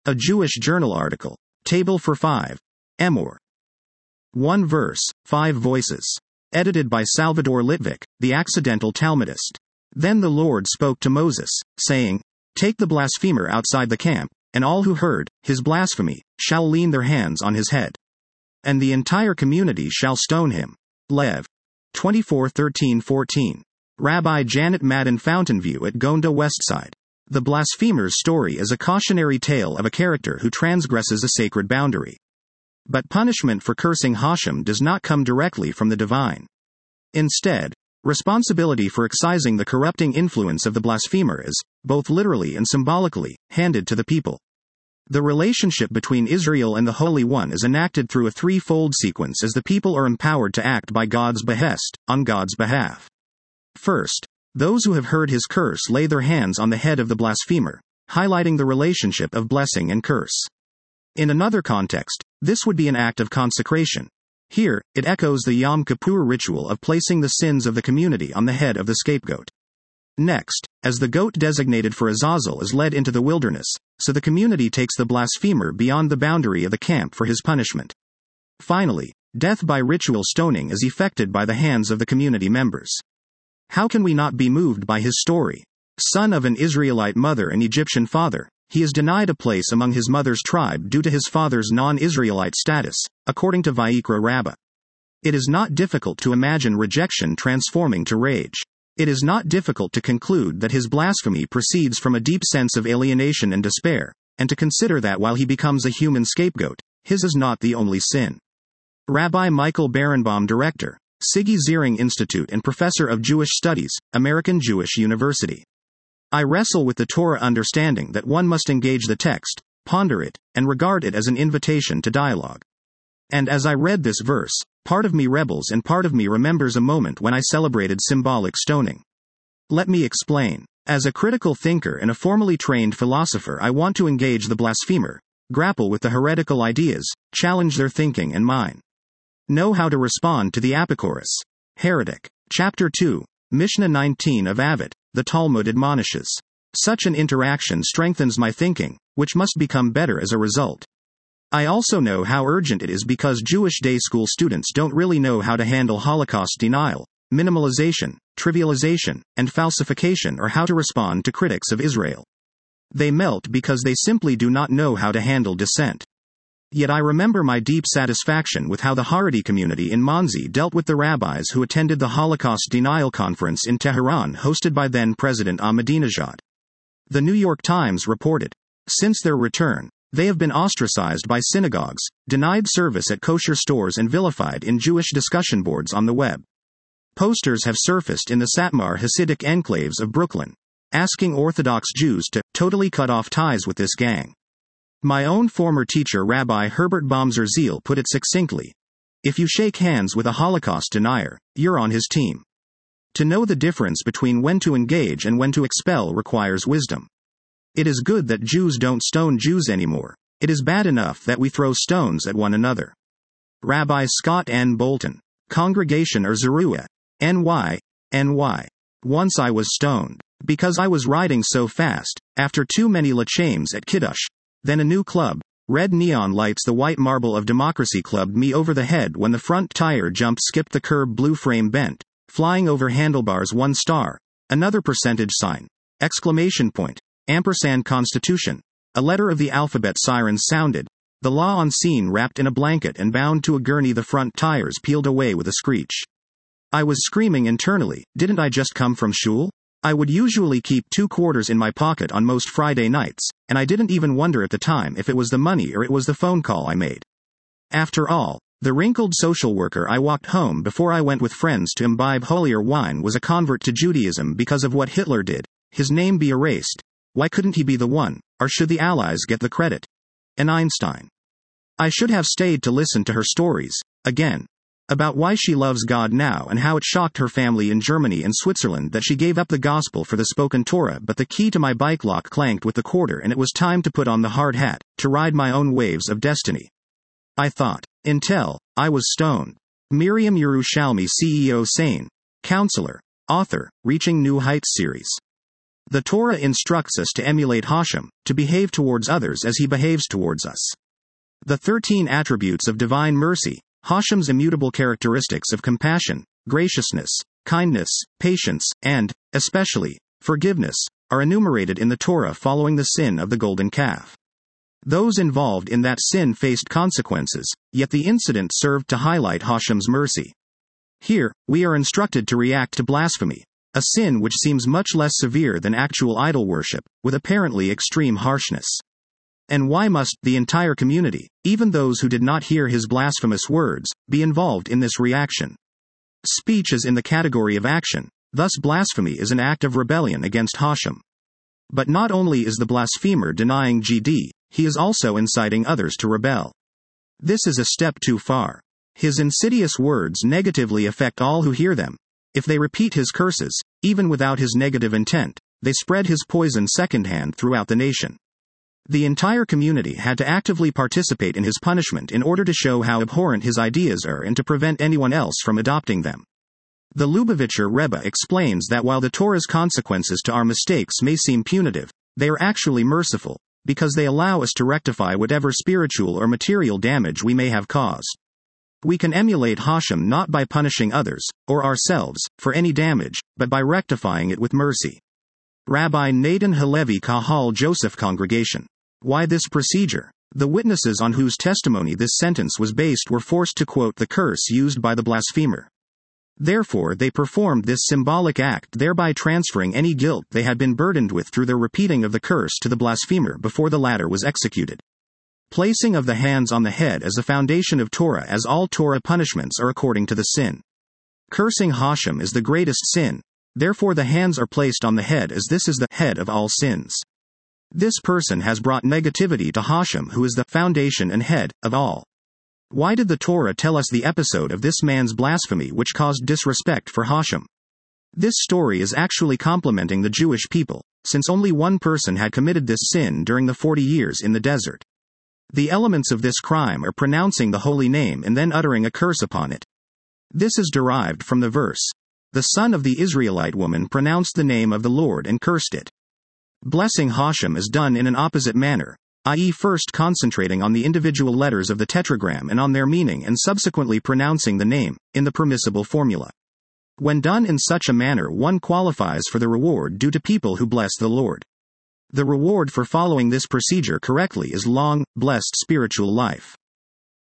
A Jewish Journal article. Table for 5. Emor. 1 verse, 5 voices. Edited by Salvador Litvik, the accidental Talmudist. Then the Lord spoke to Moses, saying, Take the blasphemer outside the camp, and all who heard his blasphemy shall lean their hands on his head. And the entire community shall stone him. Lev. 24:13-14. Rabbi Janet Madden Fountainview at Gonda Westside. The blasphemer's story is a cautionary tale of a character who transgresses a sacred boundary. But punishment for cursing Hashem does not come directly from the divine. Instead, responsibility for excising the corrupting influence of the blasphemer is, both literally and symbolically, handed to the people. The relationship between Israel and the Holy One is enacted through a threefold sequence as the people are empowered to act by God's behest, on God's behalf. First, those who have heard his curse lay their hands on the head of the blasphemer, highlighting the relationship of blessing and curse. In another context, this would be an act of consecration. Here, it echoes the Yom Kippur ritual of placing the sins of the community on the head of the scapegoat. Next, as the goat designated for Azazel is led into the wilderness, so the community takes the blasphemer beyond the boundary of the camp for his punishment. Finally, death by ritual stoning is effected by the hands of the community members. How can we not be moved by his story? Son of an Israelite mother and Egyptian father, he is denied a place among his mother's tribe due to his father's non-Israelite status, according to Vayikra Rabbah. It is not difficult to imagine rejection transforming to rage. It is not difficult to conclude that his blasphemy proceeds from a deep sense of alienation and despair, and to consider that while he becomes a human scapegoat, his is not the only sin. Rabbi Michael Berenbaum, Director, Siggy Ziering Institute and Professor of Jewish Studies, American Jewish University. I wrestle with the Torah understanding that one must engage the text, ponder it, and regard it as an invitation to dialogue. And as I read this verse, part of me rebels and part of me remembers a moment when I celebrated symbolic stoning. Let me explain. As a critical thinker and a formally trained philosopher, I want to engage the blasphemer, grapple with the heretical ideas, challenge their thinking and mine. Know how to respond to the apochorus. Heretic. Chapter 2, Mishnah 19 of Avot, the Talmud admonishes. Such an interaction strengthens my thinking, which must become better as a result. I also know how urgent it is because Jewish day school students don't really know how to handle Holocaust denial, minimalization, trivialization, and falsification, or how to respond to critics of Israel. They melt because they simply do not know how to handle dissent. Yet I remember my deep satisfaction with how the Haredi community in Monsey dealt with the rabbis who attended the Holocaust Denial Conference in Tehran hosted by then-President Ahmadinejad. The New York Times reported, since their return, they have been ostracized by synagogues, denied service at kosher stores, and vilified in Jewish discussion boards on the web. Posters have surfaced in the Satmar Hasidic enclaves of Brooklyn, asking Orthodox Jews to totally cut off ties with this gang. My own former teacher Rabbi Herbert Baumzer Ziel put it succinctly. If you shake hands with a Holocaust denier, you're on his team. To know the difference between when to engage and when to expel requires wisdom. It is good that Jews don't stone Jews anymore. It is bad enough that we throw stones at one another. Rabbi Scott N. Bolton. Congregation or Zeruah. NY. Once I was stoned. Because I was riding so fast, after too many lachames at Kiddush. Then a new club, red neon lights, the white marble of democracy, clubbed me over the head when the front tire jump skipped the curb, blue frame bent, flying over handlebars, 1 star, another percentage sign, exclamation point, ampersand Constitution, a letter of the alphabet, sirens sounded, the law on scene, wrapped in a blanket and bound to a gurney, the front tires peeled away with a screech. I was screaming internally, didn't I just come from shul? I would usually keep 2 quarters in my pocket on most Friday nights, and I didn't even wonder at the time if it was the money or it was the phone call I made. After all, the wrinkled social worker I walked home before I went with friends to imbibe holier wine was a convert to Judaism because of what Hitler did. His name be erased. Why couldn't he be the one, or should the Allies get the credit? And Einstein. I should have stayed to listen to her stories, again, about why she loves God now and how it shocked her family in Germany and Switzerland that she gave up the gospel for the spoken Torah. But the key to my bike lock clanked with the quarter, and it was time to put on the hard hat, to ride my own waves of destiny. I thought. Until I was stoned. Miriam Yerushalmi, CEO, Sane, counselor, author, Reaching New Heights series. The Torah instructs us to emulate Hashem, to behave towards others as he behaves towards us. The 13 attributes of divine mercy, Hashem's immutable characteristics of compassion, graciousness, kindness, patience, and, especially, forgiveness, are enumerated in the Torah following the sin of the golden calf. Those involved in that sin faced consequences, yet the incident served to highlight Hashem's mercy. Here, we are instructed to react to blasphemy, a sin which seems much less severe than actual idol worship, with apparently extreme harshness. And why must the entire community, even those who did not hear his blasphemous words, be involved in this reaction? Speech is in the category of action, thus blasphemy is an act of rebellion against Hashem. But not only is the blasphemer denying GD, he is also inciting others to rebel. This is a step too far. His insidious words negatively affect all who hear them. If they repeat his curses, even without his negative intent, they spread his poison secondhand throughout the nation. The entire community had to actively participate in his punishment in order to show how abhorrent his ideas are and to prevent anyone else from adopting them. The Lubavitcher Rebbe explains that while the Torah's consequences to our mistakes may seem punitive, they are actually merciful, because they allow us to rectify whatever spiritual or material damage we may have caused. We can emulate Hashem not by punishing others, or ourselves, for any damage, but by rectifying it with mercy. Rabbi Nathan Halevi Kahal Joseph Congregation. Why this procedure? The witnesses on whose testimony this sentence was based were forced to quote the curse used by the blasphemer. Therefore they performed this symbolic act, thereby transferring any guilt they had been burdened with through their repeating of the curse to the blasphemer before the latter was executed. Placing of the hands on the head as the foundation of Torah, as all Torah punishments are according to the sin. Cursing Hashem is the greatest sin, therefore the hands are placed on the head as this is the head of all sins. This person has brought negativity to Hashem, who is the foundation and head of all. Why did the Torah tell us the episode of this man's blasphemy which caused disrespect for Hashem? This story is actually complimenting the Jewish people, since only one person had committed this sin during the 40 years in the desert. The elements of this crime are pronouncing the holy name and then uttering a curse upon it. This is derived from the verse, "The son of the Israelite woman pronounced the name of the Lord and cursed it." Blessing Hashem is done in an opposite manner, i.e. first concentrating on the individual letters of the tetragram and on their meaning and subsequently pronouncing the name, in the permissible formula. When done in such a manner, one qualifies for the reward due to people who bless the Lord. The reward for following this procedure correctly is long, blessed spiritual life.